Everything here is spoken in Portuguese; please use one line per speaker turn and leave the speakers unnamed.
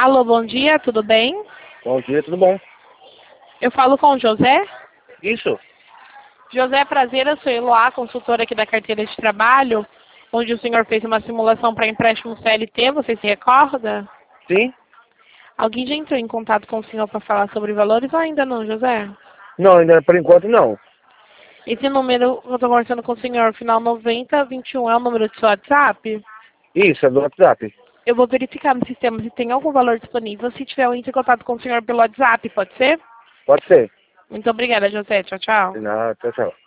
Alô, bom dia, tudo bem?
Bom dia, tudo bom?
Eu falo com o José.
Isso?
José, prazer, eu sou Eloá, consultora aqui da carteira de trabalho, onde o senhor fez uma simulação para empréstimo CLT, você se recorda?
Sim?
Alguém já entrou em contato com o senhor para falar sobre valores ou ainda não, José?
Não, ainda por enquanto não.
Esse número que eu estou conversando com o senhor, final 9021, é o número do seu WhatsApp?
Isso, é do WhatsApp.
Eu vou verificar no sistema se tem algum valor disponível. Se tiver, eu entro em contato com o senhor pelo WhatsApp, pode ser?
Pode ser.
Muito obrigada, José. Tchau, tchau.
Não, tchau, tchau.